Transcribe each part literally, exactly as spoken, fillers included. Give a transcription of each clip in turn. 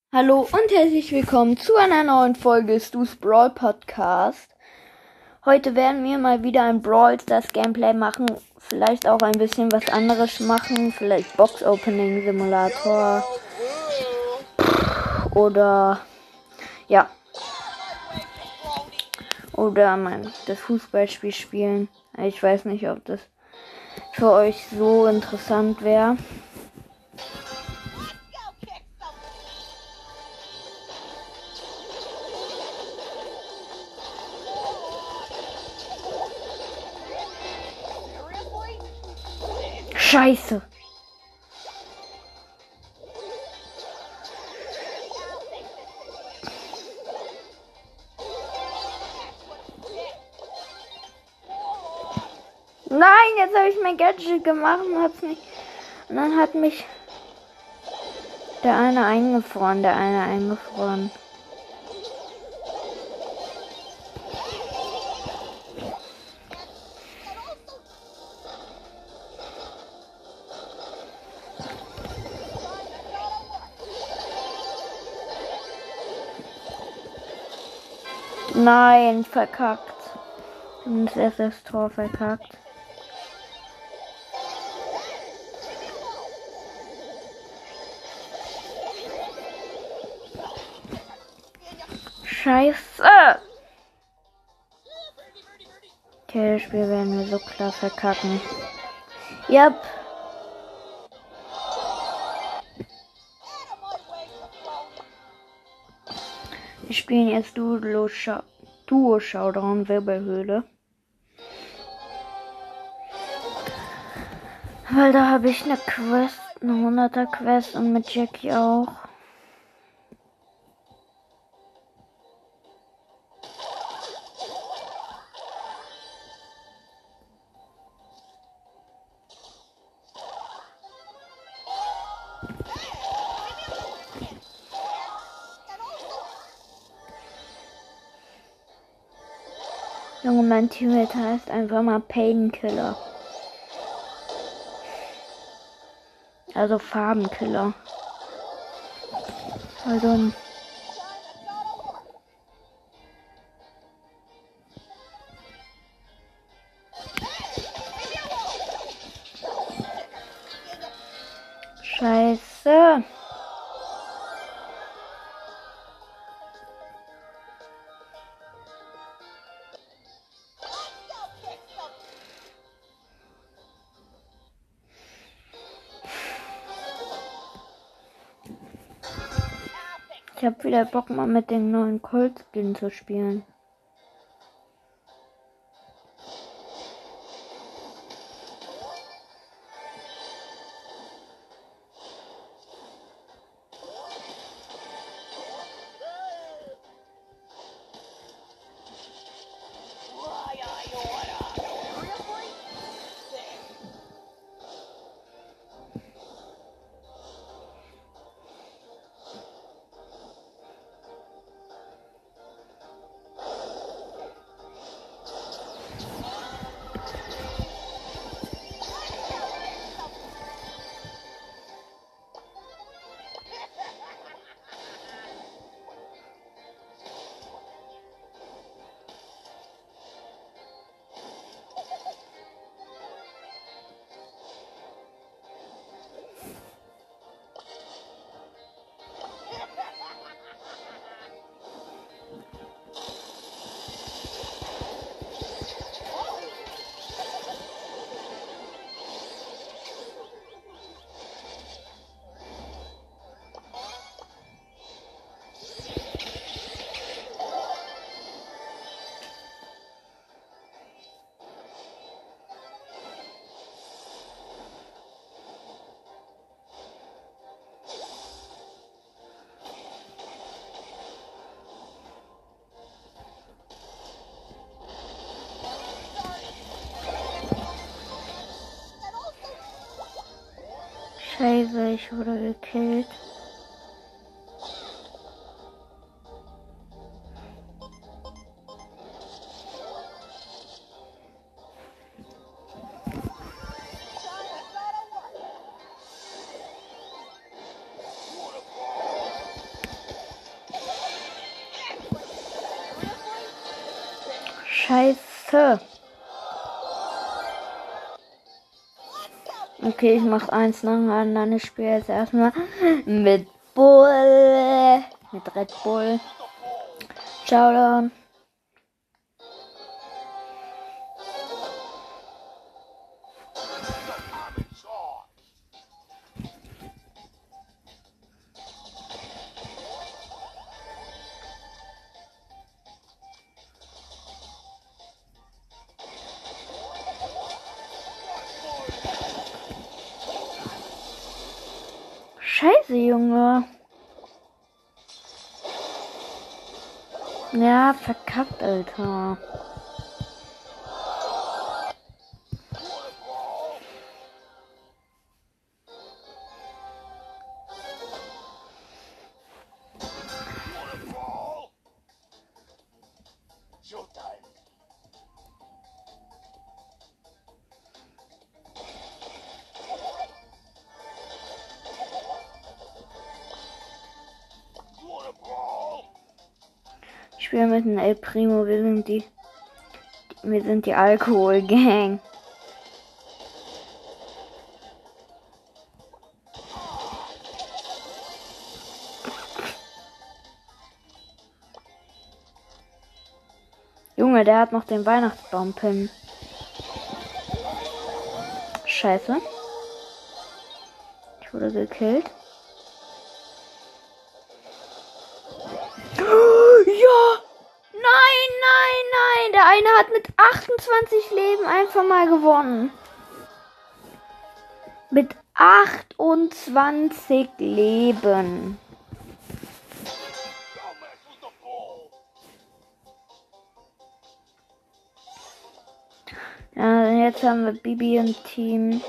Hallo und herzlich willkommen zu einer neuen Folge Stu's Brawl Podcast. Heute werden wir mal wieder ein Brawl Stars Gameplay machen, vielleicht auch ein bisschen was anderes machen, vielleicht Box Opening Simulator oder ja oder mein das Fußballspiel spielen. Ich weiß nicht, ob das für euch so interessant wäre. Scheiße. Nein, jetzt habe ich mein Gadget gemacht und hab's nicht. Und dann hat mich der eine eingefroren, der eine eingefroren. Nein, verkackt. Und das erste das Tor verkackt. Scheiße. Okay, das Spiel werden wir so klar verkacken. Yep. Wir spielen jetzt Duo Showdown Wirbelhöhle. Weil da habe ich eine Quest, eine hunderter Quest und mit Jackie auch. Junge, mein Teammate heißt einfach mal Painkiller. Also Farbenkiller. Also Scheiße. Ich hab wieder Bock, mal mit dem neuen Colt Skin zu spielen. Scheiße, ich wurde gekillt. Scheiße. Okay, ich mach eins nach dem anderen. Ich spiele jetzt erstmal mit Bull. Mit Red Bull. Showdown. Scheiße, Junge. Ja, verkackt, Alter. Ich spiele mit einem El Primo, wir sind die, wir sind die Alkohol-Gang. Junge, der hat noch den Weihnachtsbaum-Pin. Scheiße. Ich wurde gekillt. Ja! Nein, nein, nein! Der eine hat mit achtundzwanzig Leben einfach mal gewonnen. Mit achtundzwanzig Leben. Ja, jetzt haben wir Bibi im Team.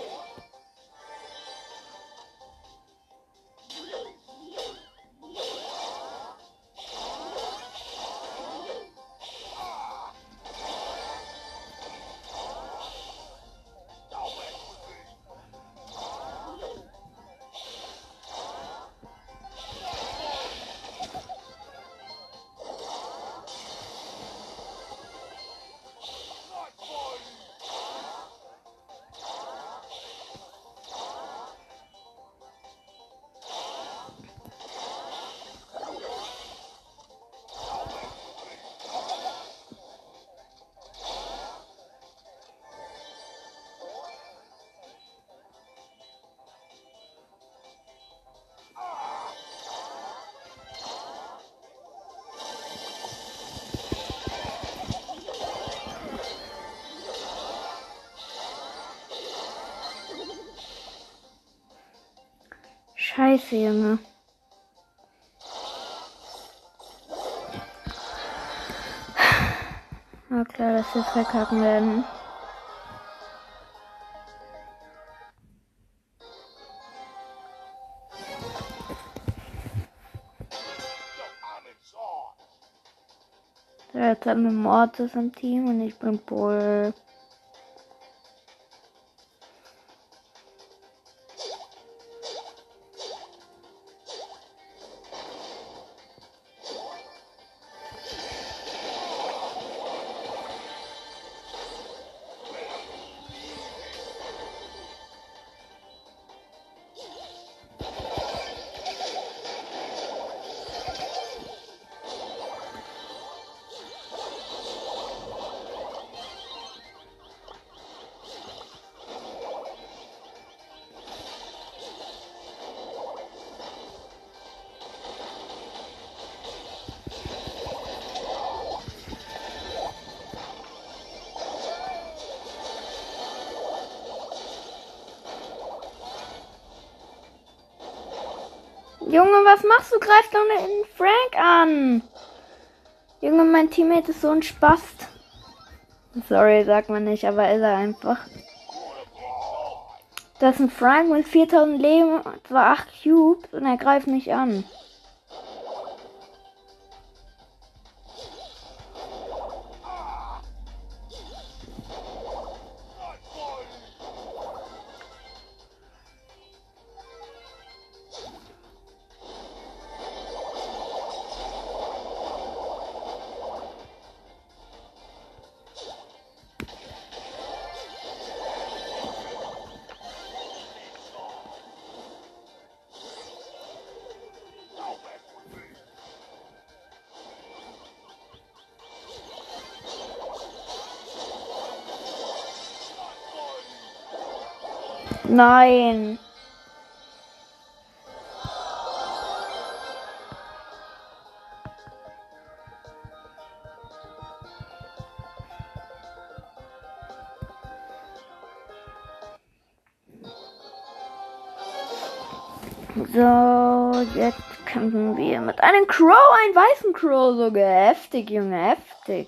Scheiße, Junge. Na klar, dass wir verkacken werden. So, jetzt haben wir Mortis im Team und ich bin Bull. Junge, was machst du? Greif doch nicht den Frank an. Junge, mein Teammate ist so ein Spast. Sorry, sagt man nicht, aber ist er einfach. Das ist ein Frank mit viertausend Leben, zwar acht Cubes und er greift nicht an. Nein. So, jetzt kämpfen wir mit einem Crow, einen weißen Crow sogar. Heftig, Junge, heftig.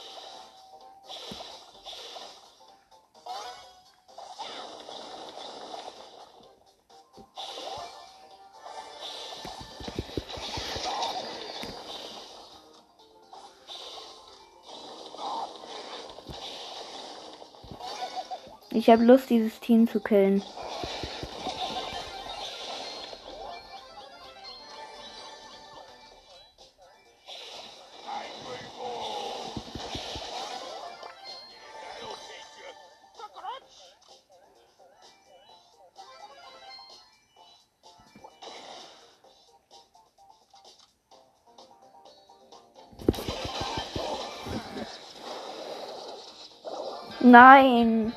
Ich habe Lust, dieses Team zu killen. Nein.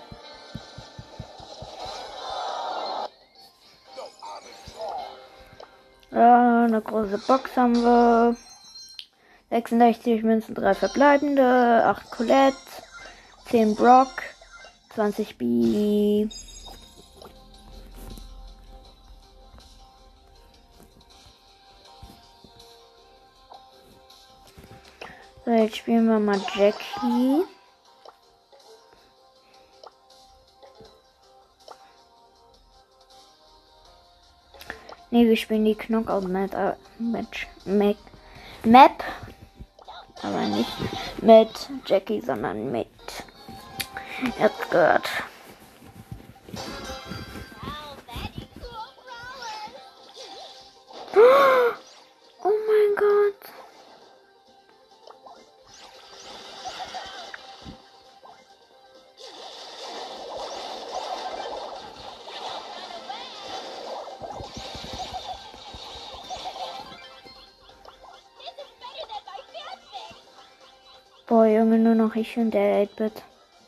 Ja, eine große Box haben wir. sechsundsechzig Münzen, drei verbleibende, acht Colette, zehn Brock, zwanzig B. So, jetzt spielen wir mal Jackie. Ne, wir spielen die Knockout mit, äh, mit, mit Map. Aber nicht mit Jackie, sondern mit Edgard. Oh mein Gott. Boah, Junge, nur noch ich und der acht-Bit.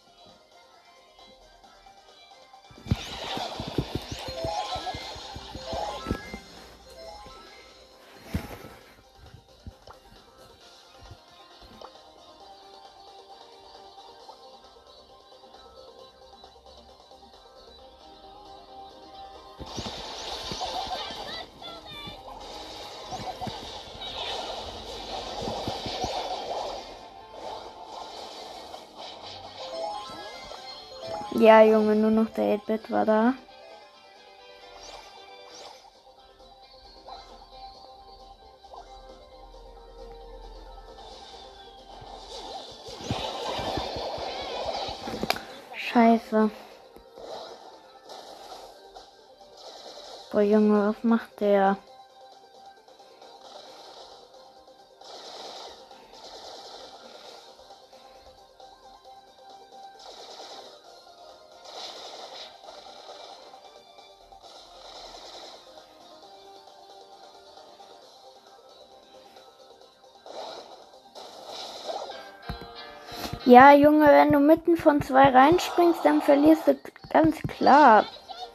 Ja, Junge, nur noch der acht-Bit war da. Scheiße. Boah, Junge, was macht der? Ja, Junge, wenn du mitten von zwei reinspringst, dann verlierst du ganz klar.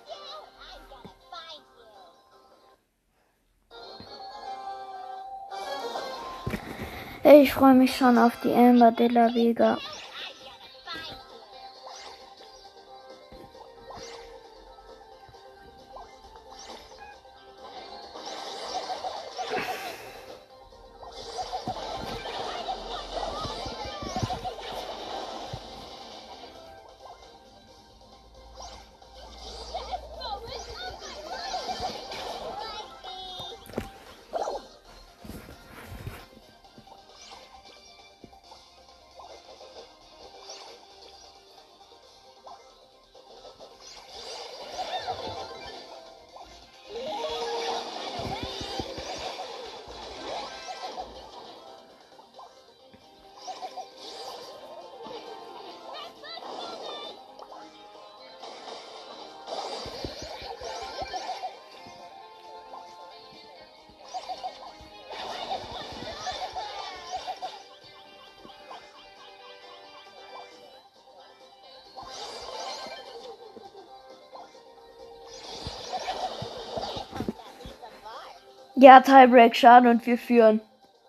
Ich freue mich schon auf die Amber de la Vega. Ja, Tiebreak, schade und wir führen.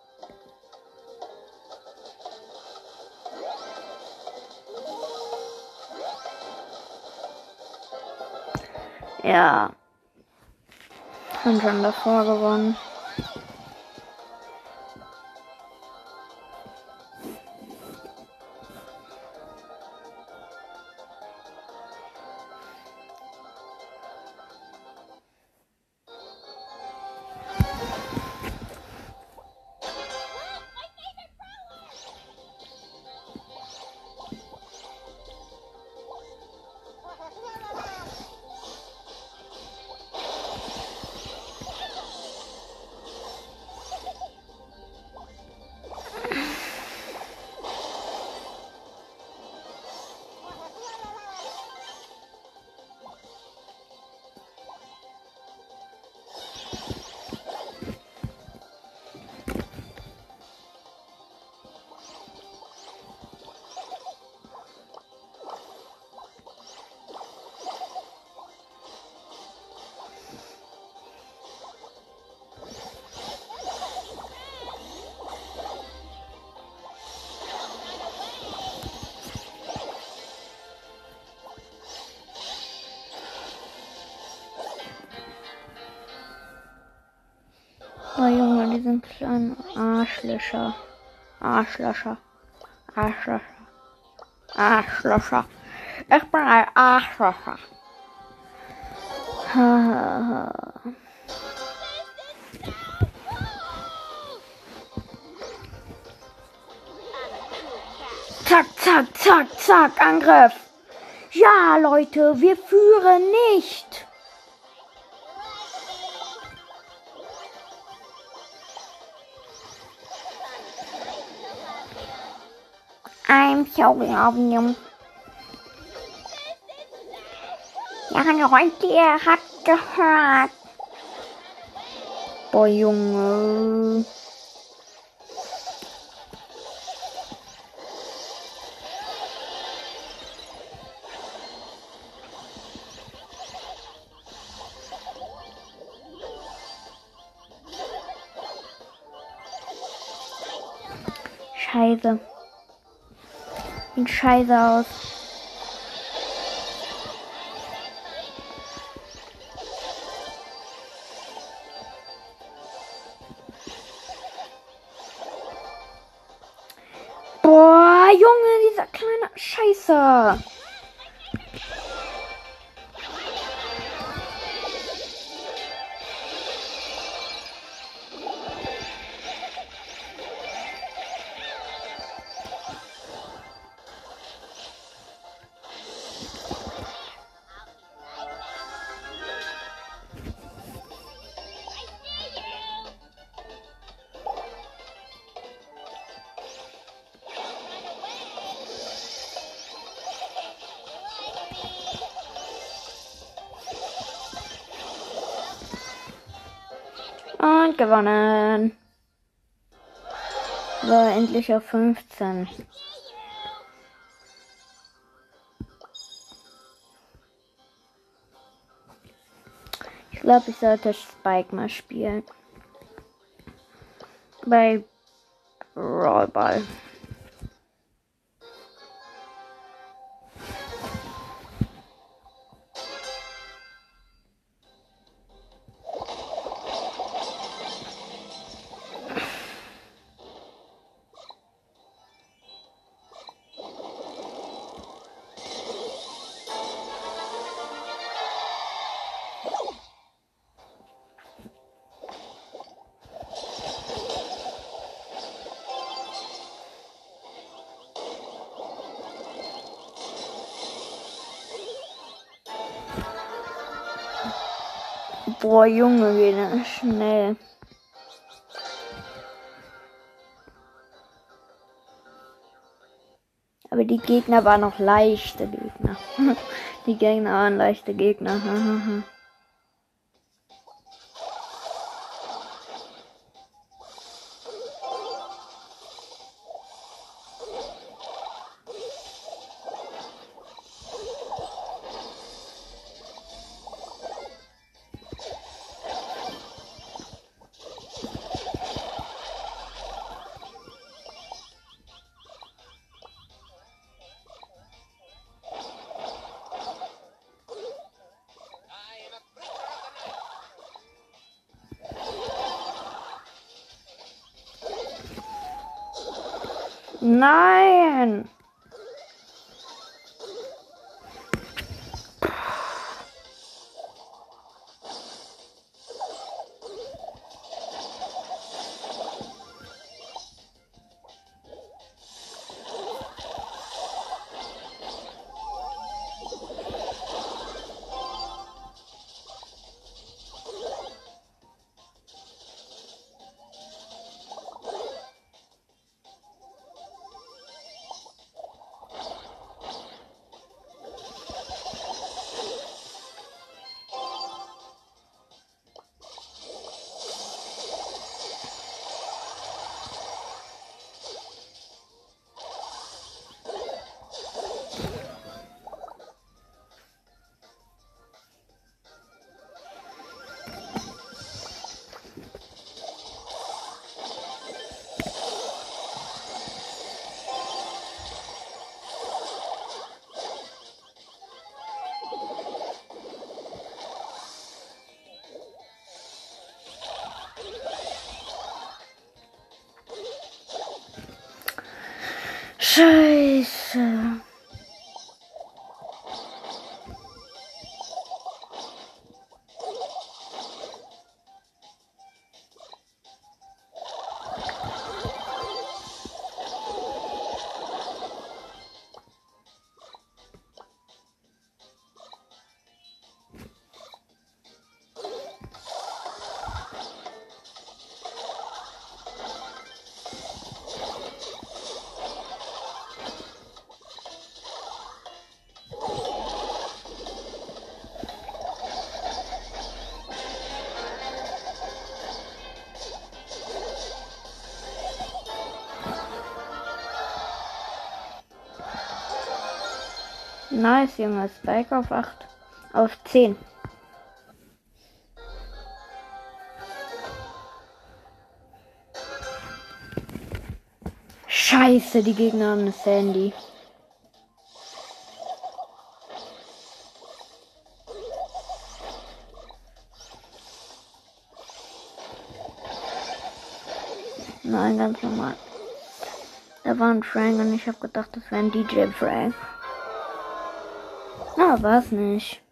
Ja. Haben schon davor gewonnen. Oh Junge, die sind kleine Arschlöcher. Arschlöcher. Arschlöcher. Arschlöcher. Ich bin ein Arschlöcher. Hahaha. Zack, zack, zack, zack, Angriff. Ja, Leute, wir führen nicht. I'm so loving you. Ja, Leute, ihr habt gehört. Boah, Junge. Scheiße. Sieht scheiße aus. Boah, Junge, dieser kleine Scheiße. Und gewonnen. So, endlich auf fünfzehn. Ich glaube, ich sollte Spike mal spielen. Bei Brawl Ball. Boah, Junge, wieder schnell. Aber die Gegner waren noch leichte Gegner. Die Gegner waren leichte Gegner. Nein! Scheiße. Nice, Junge. Spike auf acht. Auf zehn. Scheiße, die Gegner haben eine Sandy. Nein, ganz normal. Da war ein Frank und ich habe gedacht, das wäre ein D J Frank. Na, war's nicht.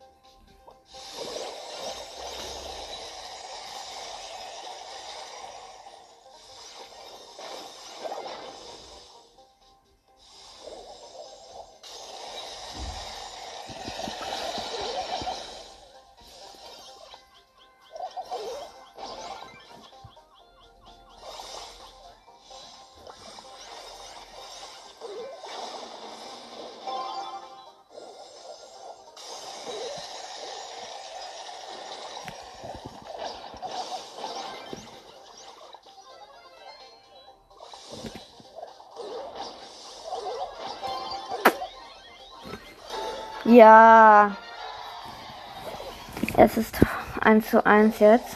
Ja. Es ist eins zu eins jetzt.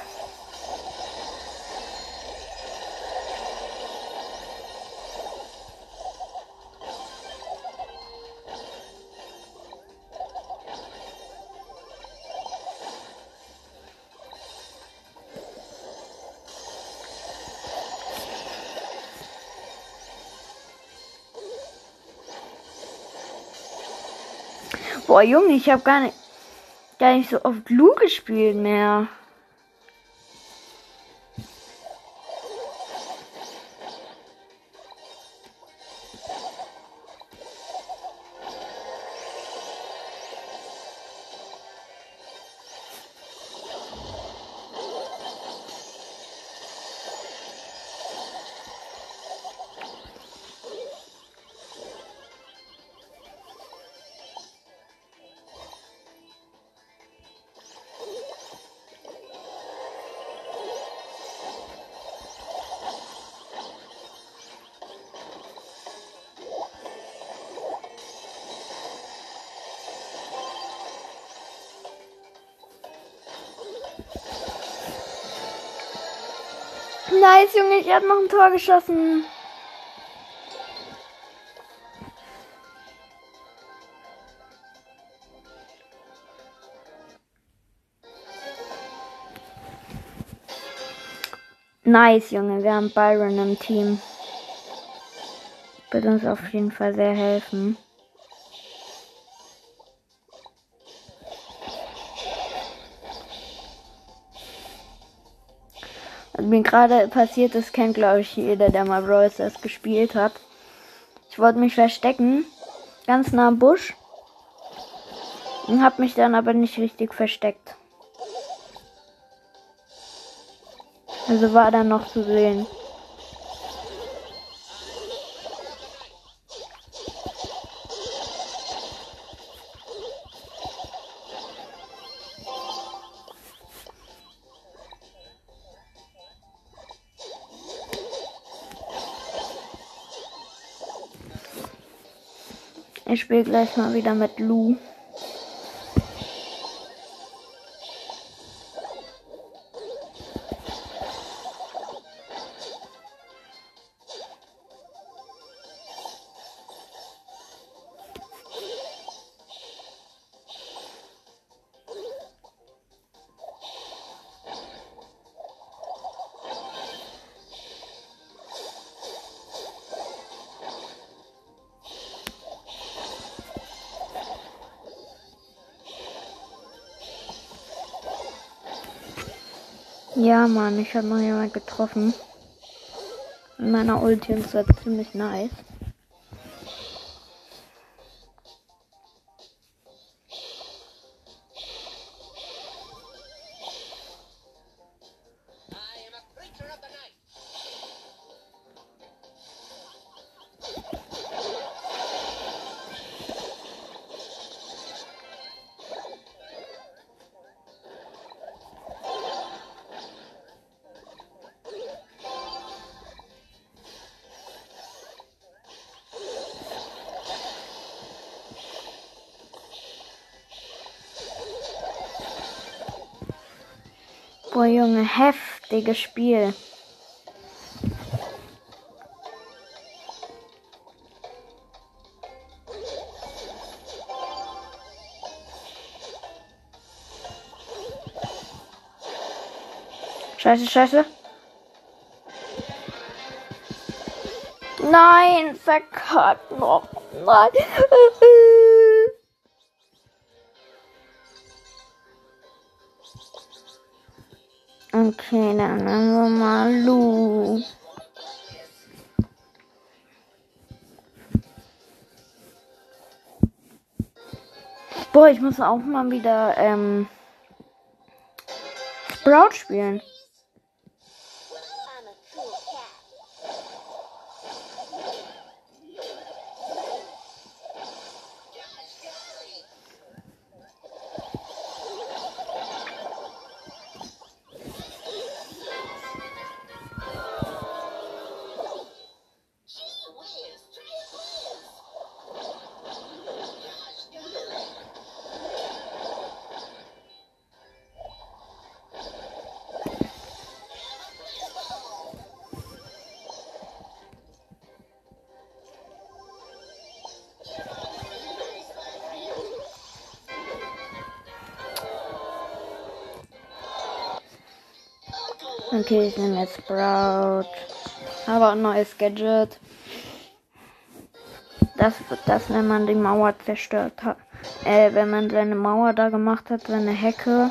Boah, Junge, ich habe gar nicht, gar nicht so oft Lu gespielt mehr. Nice, Junge, ich habe noch ein Tor geschossen. Nice, Junge, wir haben Byron im Team. Wird uns auf jeden Fall sehr helfen. Was mir gerade passiert ist, kennt glaube ich jeder, der mal Brawl Stars gespielt hat. Ich wollte mich verstecken, ganz nah am Busch. Und habe mich dann aber nicht richtig versteckt. Also war dann noch zu sehen. Ich spiele gleich mal wieder mit Lu. Ja, Mann, ich habe noch jemand getroffen. In meiner Ulti und das war ziemlich nice. Boah, Junge, heftiges Spiel. Scheiße, scheiße. Nein, verkackt noch. Nein. Okay, dann nehmen wir mal Lu. Boah, ich muss auch mal wieder ähm, Sprout spielen. Okay, ich nehme jetzt Sprout. Aber ein neues Gadget. Das wird das, wenn man die Mauer zerstört hat. Äh, wenn man seine Mauer da gemacht hat, seine Hecke.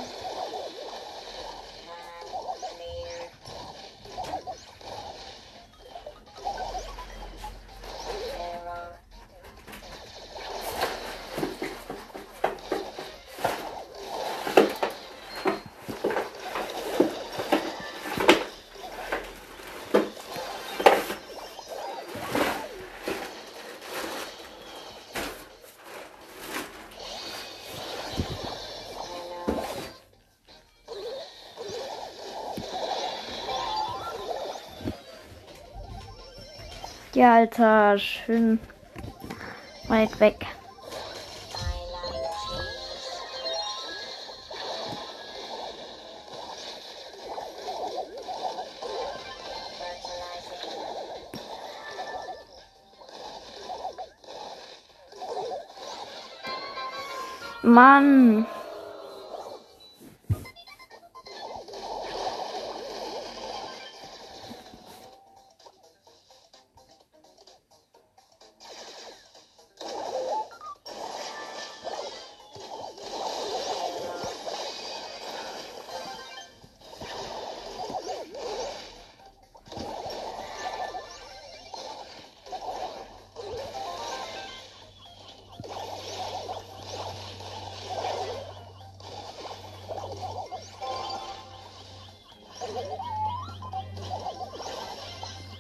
Ja, Alter, schön weit weg. Mann.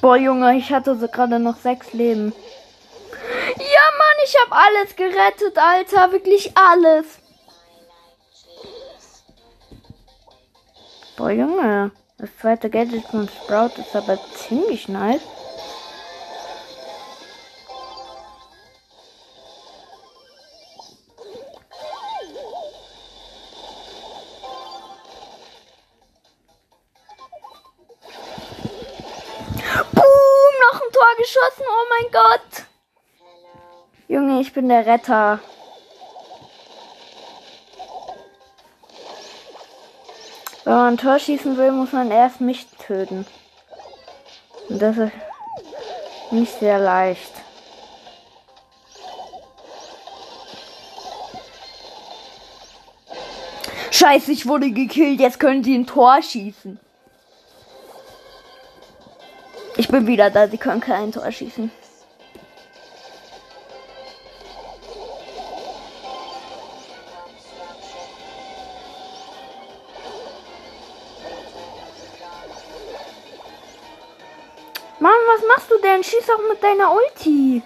Boah, Junge, ich hatte so gerade noch sechs Leben. Ja, Mann, ich habe alles gerettet, Alter. Wirklich alles. Boah, Junge. Das zweite Gadget von Sprout ist aber ziemlich nice. Boom, noch ein Tor geschossen. Oh mein Gott. Junge, ich bin der Retter. Wenn man ein Tor schießen will, muss man erst mich töten. Und das ist nicht sehr leicht. Scheiße, ich wurde gekillt. Jetzt können sie ein Tor schießen. Ich bin wieder da. Sie können kein Tor schießen. Mann, was machst du denn? Schieß auch mit deiner Ulti.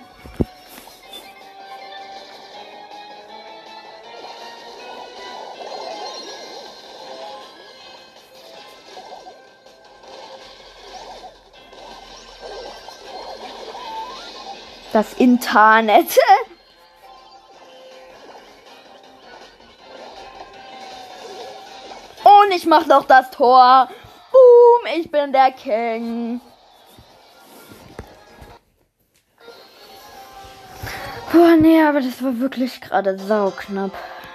Das Internet. Und ich mach noch das Tor. Boom, ich bin der King. Boah, nee, aber das war wirklich gerade sauknapp.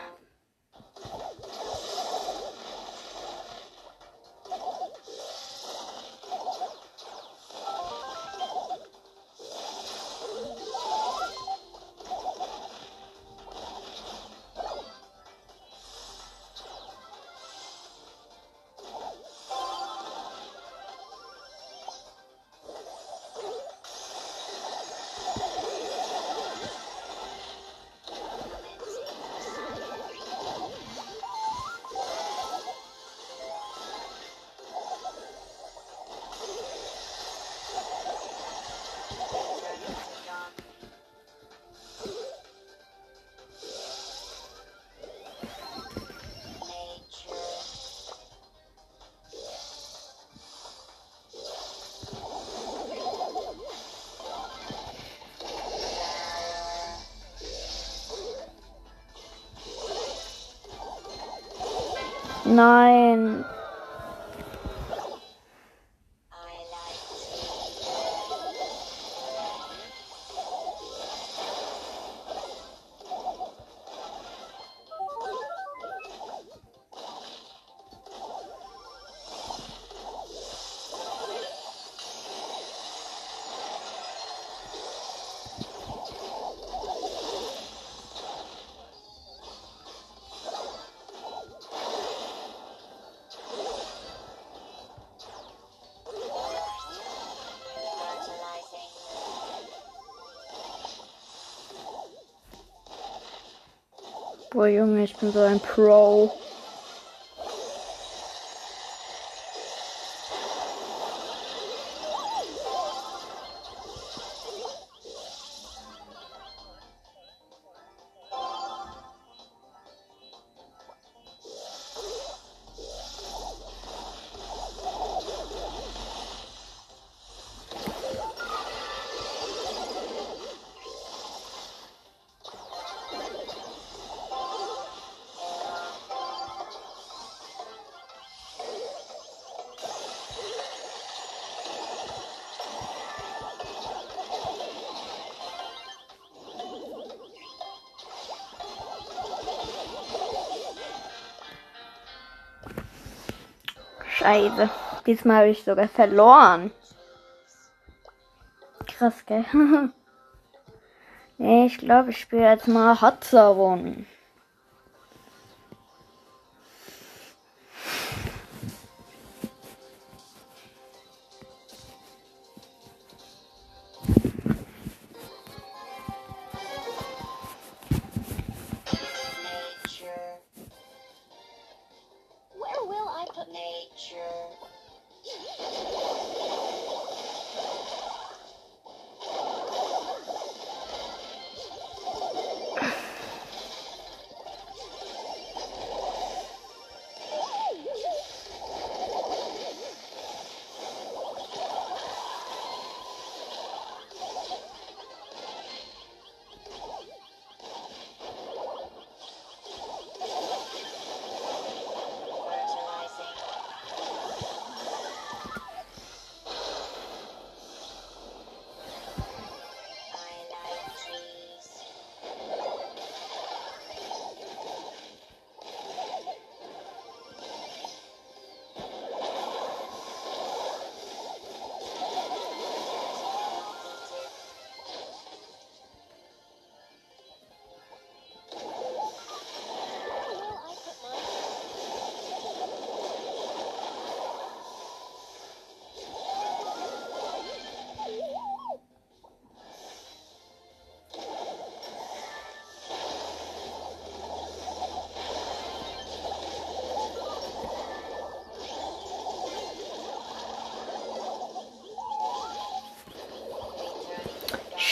Nein. Boah, Junge, ich bin so ein Pro. Scheiße. Diesmal habe ich sogar verloren. Krass, gell? Nee, ich glaube, ich spiele jetzt mal Hot Zone.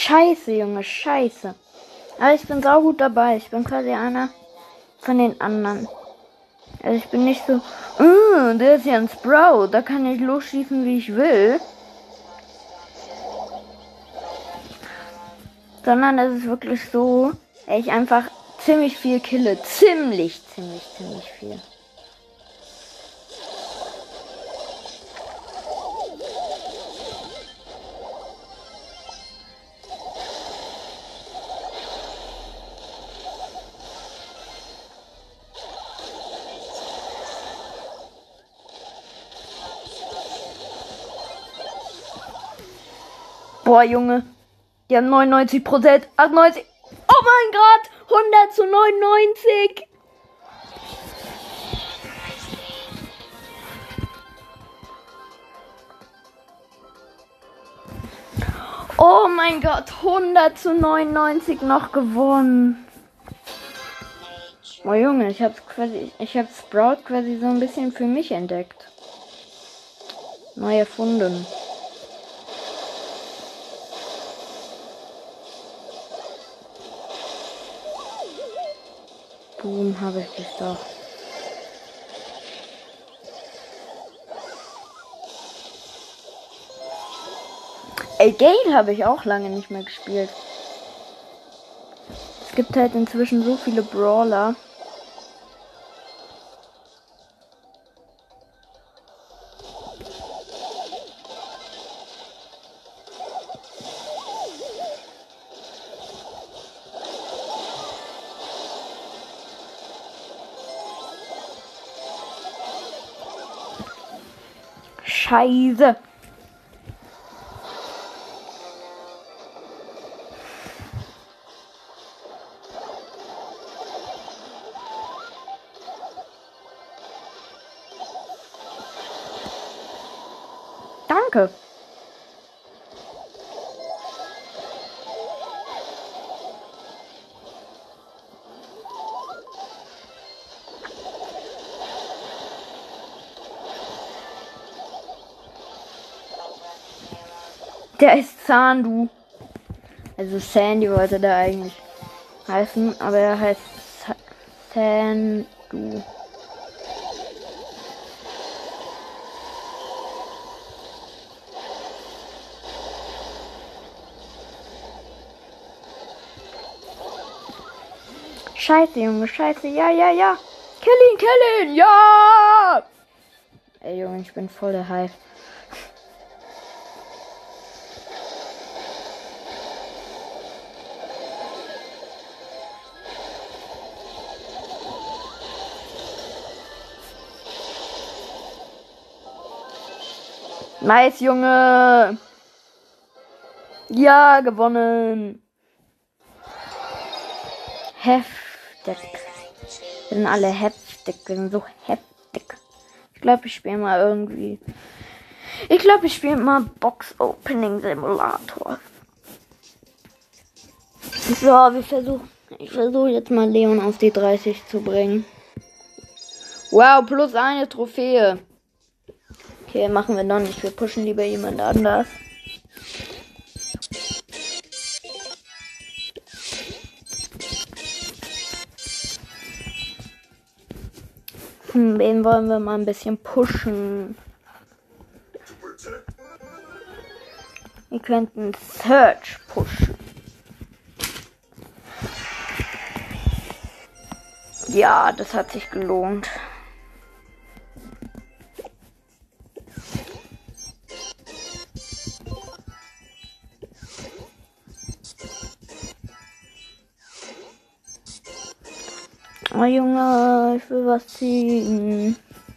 Scheiße, Junge, scheiße. Aber ich bin saugut dabei. Ich bin quasi einer von den anderen. Also ich bin nicht so, uh, der ist ja ein Sprout, da kann ich losschießen, wie ich will. Sondern es ist wirklich so, ich einfach ziemlich viel kille. Ziemlich, ziemlich, ziemlich viel. Boah, Junge. Die haben neunundneunzig Prozent. achtundneunzig. Oh mein Gott. hundert zu neunundneunzig. Oh mein Gott. hundert zu neunundneunzig noch gewonnen. Oh Junge, ich hab's quasi, ich hab Sprout quasi so ein bisschen für mich entdeckt. Neu erfunden. Boom, habe ich dich doch. Ey, Gale habe ich auch lange nicht mehr gespielt. Es gibt halt inzwischen so viele Brawler. Scheiße. Danke. Der ist Sandu. Also Sandy wollte der eigentlich heißen, aber er heißt Sa- Sandu. Scheiße, Junge, scheiße, ja, ja, ja. Kill ihn, kill ihn, ja! Ey, Junge, ich bin voll der Hype. Nice, Junge. Ja, gewonnen. Heftig. Wir sind alle heftig. Wir sind so heftig. Ich glaube, ich spiele mal irgendwie. Ich glaube, ich spiele mal Box Opening Simulator. So, wir versuchen. Ich versuche jetzt mal Leon auf die dreißig zu bringen. Wow, plus eine Trophäe. Okay, machen wir noch nicht. Wir pushen lieber jemand anders. Hm, wen wollen wir mal ein bisschen pushen? Wir könnten Search pushen. Ja, das hat sich gelohnt. Oh Junge, ich will was ziehen.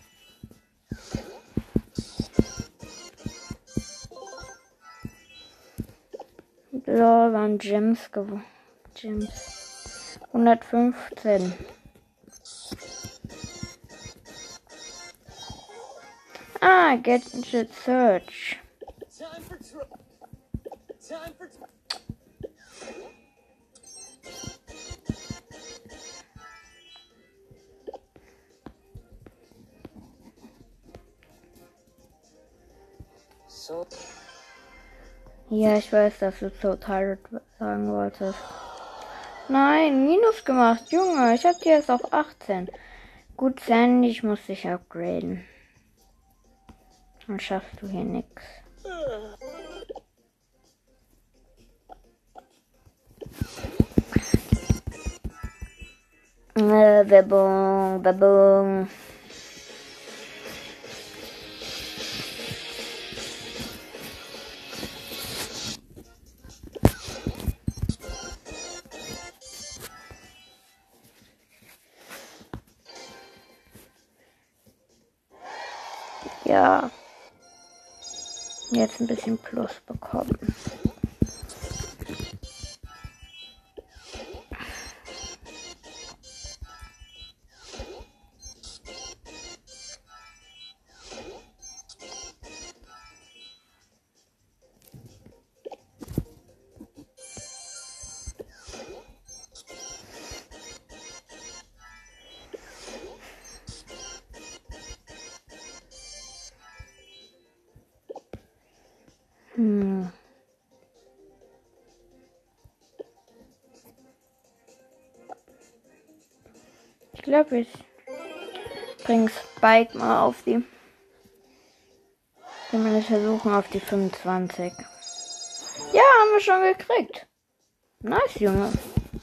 So, waren Gems gewonnen. Gems. hundertfünfzehn. Ah, get the search. Ja, ich weiß, dass du so tired sagen wolltest. Nein, Minus gemacht, Junge. Ich hab dir jetzt auf achtzehn. Gut, Sandy, ich muss dich upgraden. Dann schaffst du hier nix. Äh, Werbung, Werbung. Ja. Jetzt ein bisschen Plus bekommen. Hm. Ich glaube, ich bringe Spike mal auf die. Wenn wir das versuchen auf die fünfundzwanzig. Ja, haben wir schon gekriegt. Nice, Junge.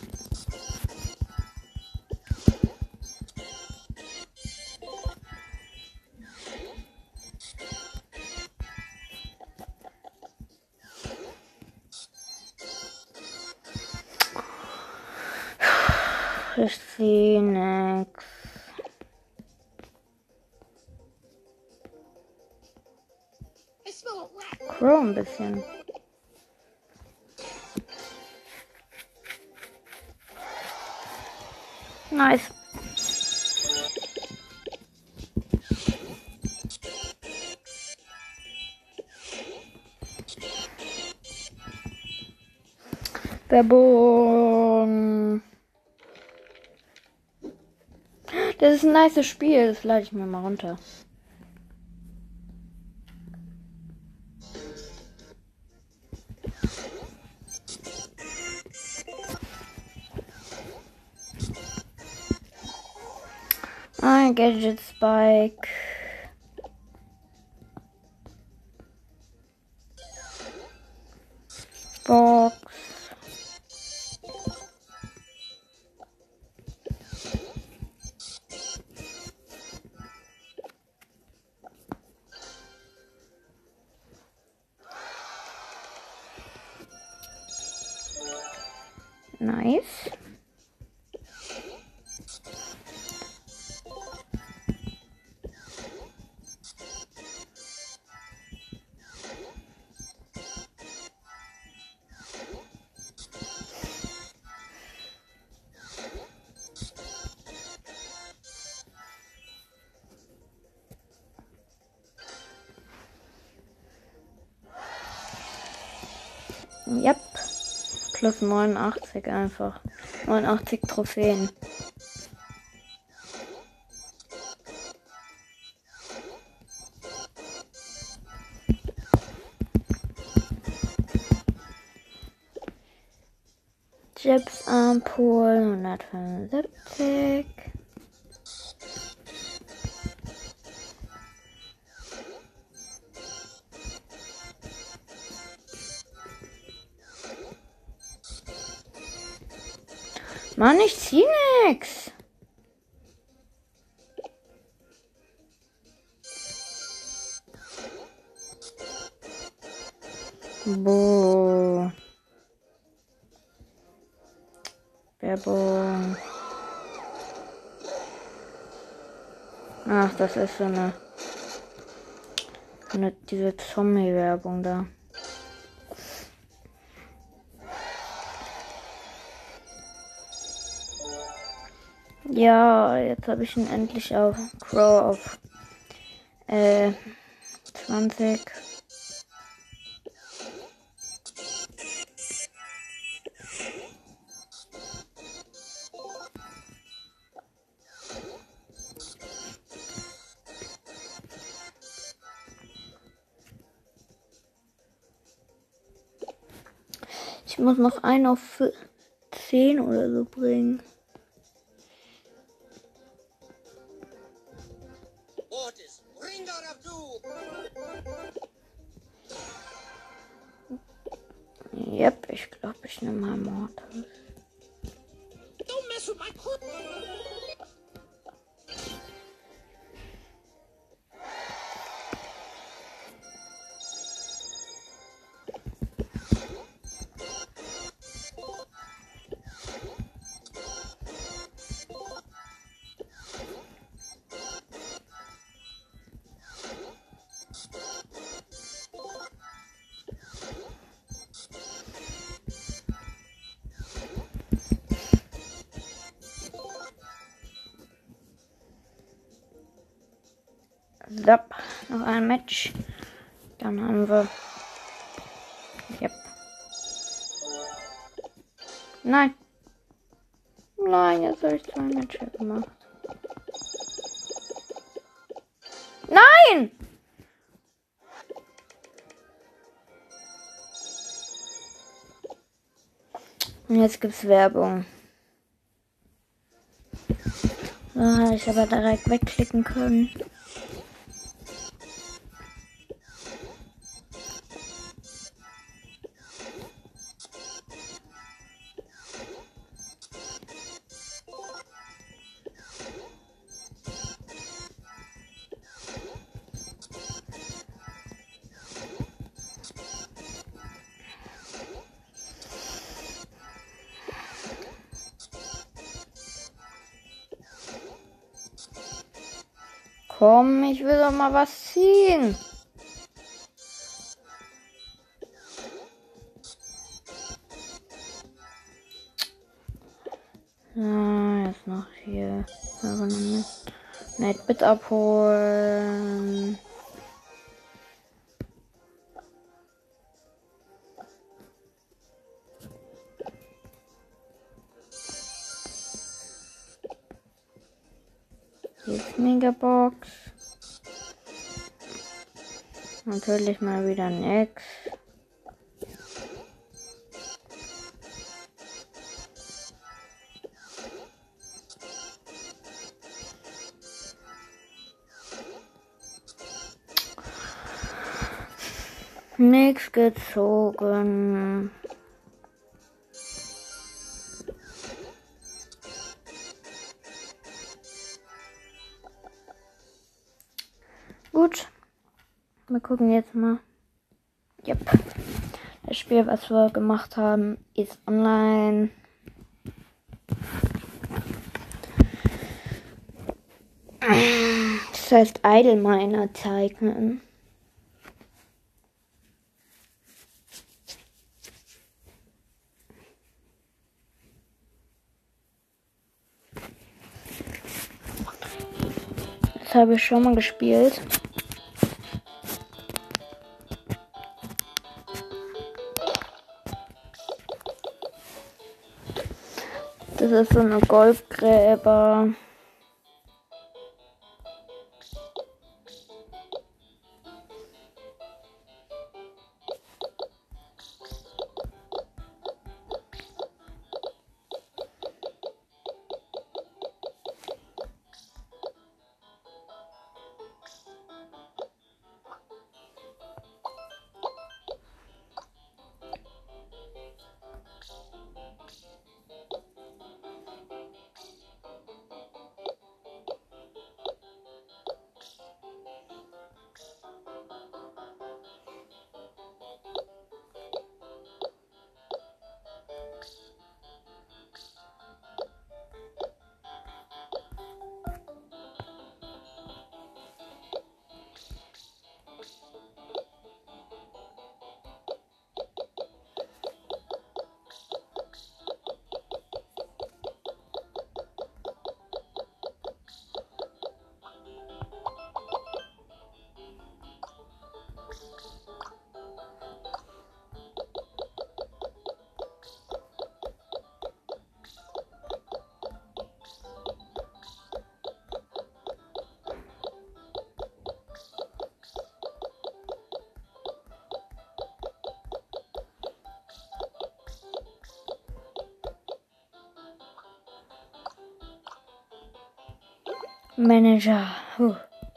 Ich sehe nix. Crow ein bisschen. Nice. Werbung. Das ist ein nice Spiel. Das lade ich mir mal runter. Ein Gadget Spike. Box. Nice. Yep. Plus neunundachtzig einfach. neunundachtzig Trophäen. Chips Ampul hundertfünfundsiebzig. Mann, ich zieh nix. Boah. Werbung. Ach, das ist so eine, eine diese Zombie-Werbung da. Ja, jetzt habe ich ihn endlich auf Crow auf äh, zwanzig. Ich muss noch einen auf zehn oder so bringen. Yep, ich glaube, ich nehme mal Mortis. So, noch ein Match. Dann haben wir. Yep. Nein. Nein, jetzt habe ich zwei Matches gemacht. Nein! Und jetzt gibt's Werbung. So, ich aber direkt wegklicken können. Komm, ich will doch mal was ziehen. So, jetzt noch hier. Netbit abholen. Hier ist Megabox. Natürlich mal wieder nix. Nix gezogen. Gut. Wir gucken jetzt mal. Yep. Das Spiel, was wir gemacht haben, ist online. Das heißt Idle Miner zeichnen. Das habe ich schon mal gespielt. Das ist so eine Goldgräber. Manager. Huh.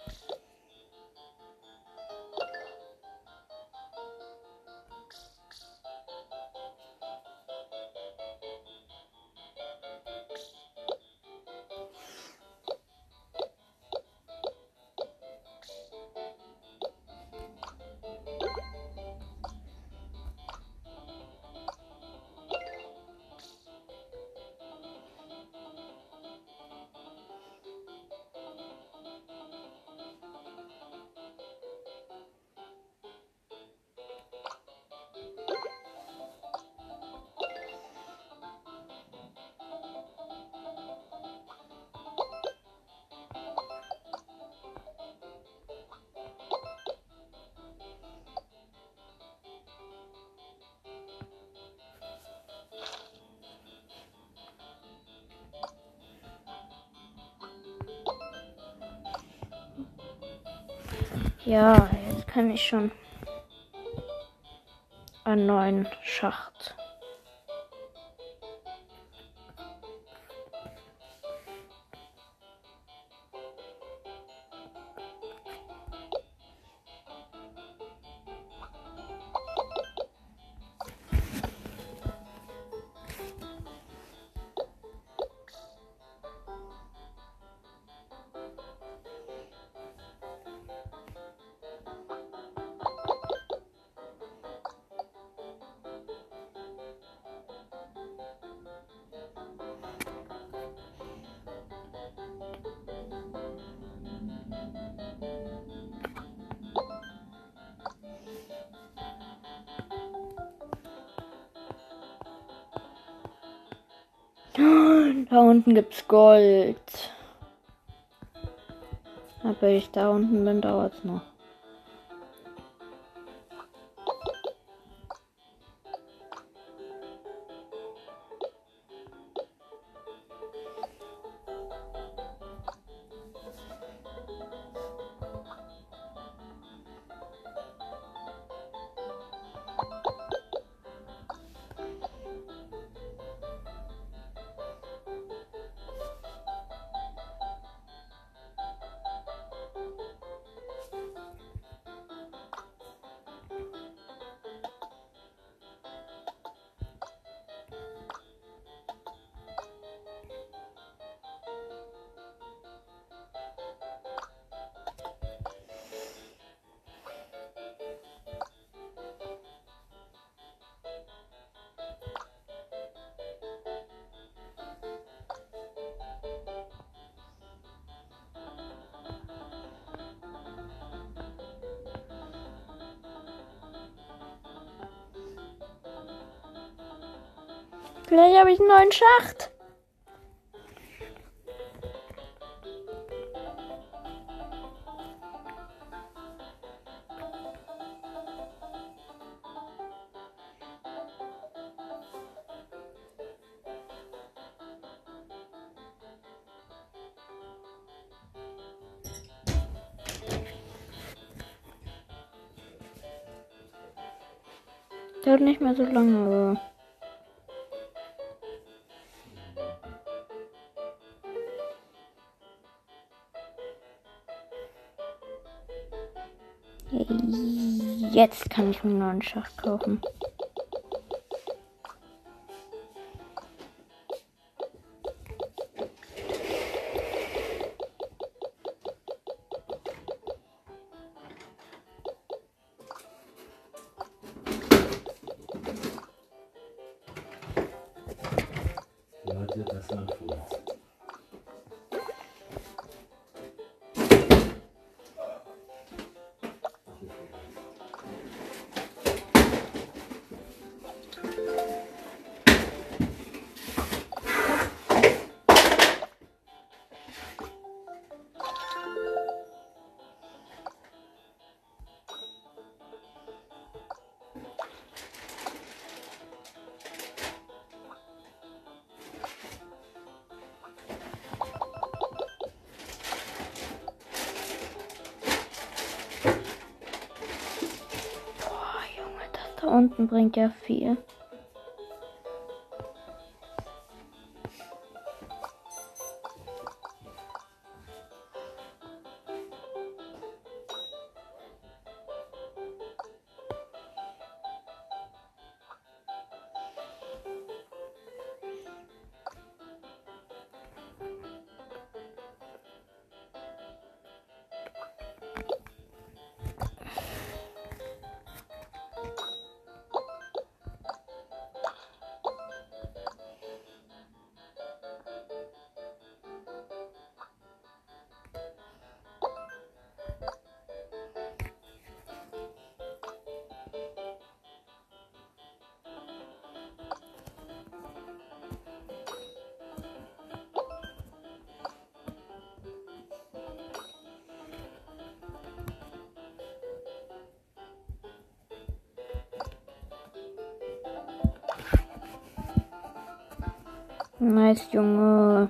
Ja, jetzt kann ich schon einen neuen Schacht. Da unten gibt's Gold. Aber ich da unten bin, dauert's noch. Vielleicht habe ich einen neuen Schacht. Dauert nicht mehr so lange. Jetzt kann ich mir einen neuen Schacht kaufen. Leute, das war Fuß. Da unten bringt ja viel. Nice, Junge.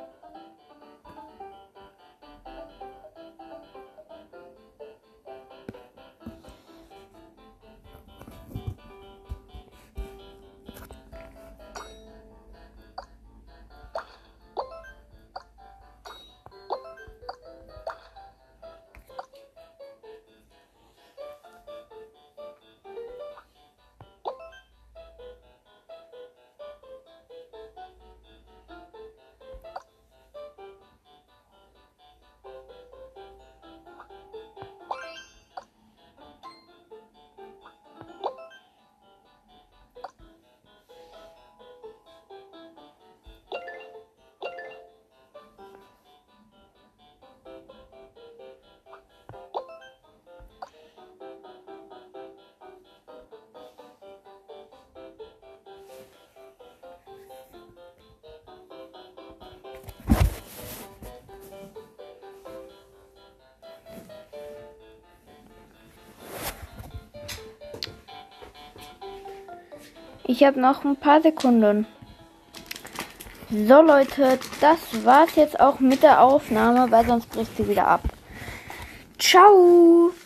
Ich habe noch ein paar Sekunden. So Leute, das war's jetzt auch mit der Aufnahme, weil sonst bricht sie wieder ab. Ciao!